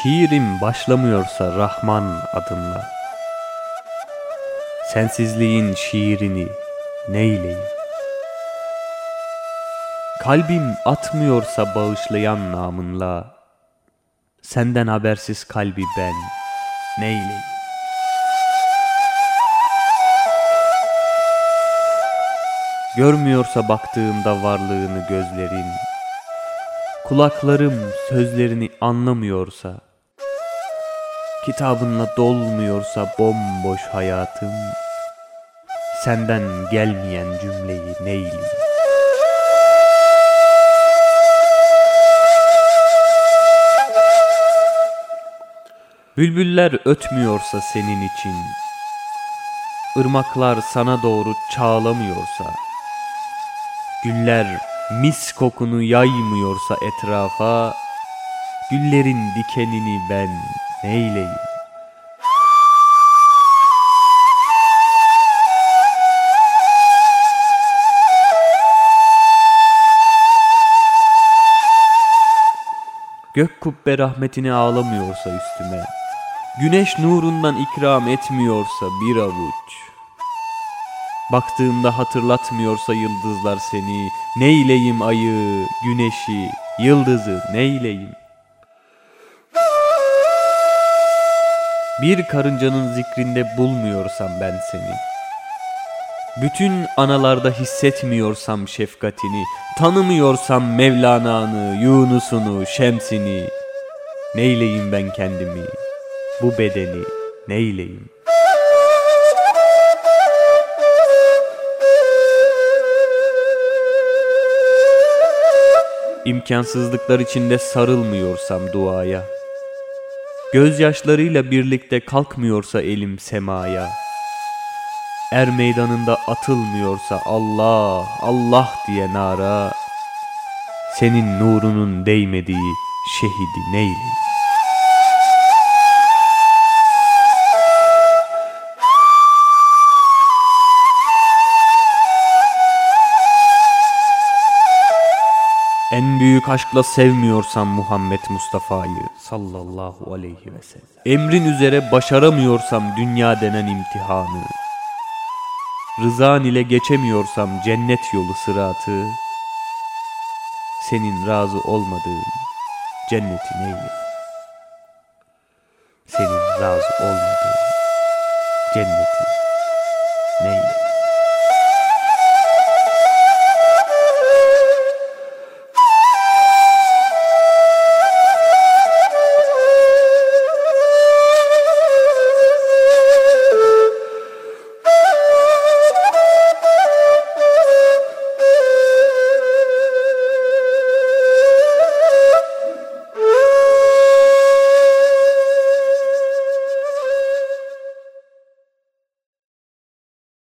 Şiirim başlamıyorsa Rahman adınla, sensizliğin şiirini neyleyim? Kalbim atmıyorsa bağışlayan namınla, senden habersiz kalbi ben neyleyim? Görmüyorsa baktığımda varlığını gözlerin, kulaklarım sözlerini anlamıyorsa, kitabınla dolmuyorsa bomboş hayatım, senden gelmeyen cümleyi neyleyim? Bülbüller ötmüyorsa senin için, ırmaklar sana doğru çağlamıyorsa, güller mis kokunu yaymıyorsa etrafa, güllerin dikenini ben neyleyim? Gök kubbe rahmetini ağlamıyorsa üstüme, güneş nurundan ikram etmiyorsa bir avuç, baktığımda hatırlatmıyorsa yıldızlar seni, neyleyim ayı, güneşi, yıldızı neyleyim? Bir karıncanın zikrinde bulmuyorsam ben seni, bütün analarda hissetmiyorsam şefkatini, tanımıyorsam Mevlana'nı, Yunus'unu, Şems'ini, neyleyim ben kendimi, bu bedeni neyleyim? İmkansızlıklar içinde sarılmıyorsam duaya, gözyaşlarıyla birlikte kalkmıyorsa elim semaya, er meydanında atılmıyorsa Allah, Allah diye nara, senin nurunun değmediği şehidi neyleyim? En büyük aşkla sevmiyorsam Muhammed Mustafa'yı sallallahu aleyhi ve sellem, emrin üzere başaramıyorsam dünya denen imtihanı, rızan ile geçemiyorsam cennet yolu sıratı, senin razı olmadığın cenneti neyle? Senin razı olmadığın cenneti neyle?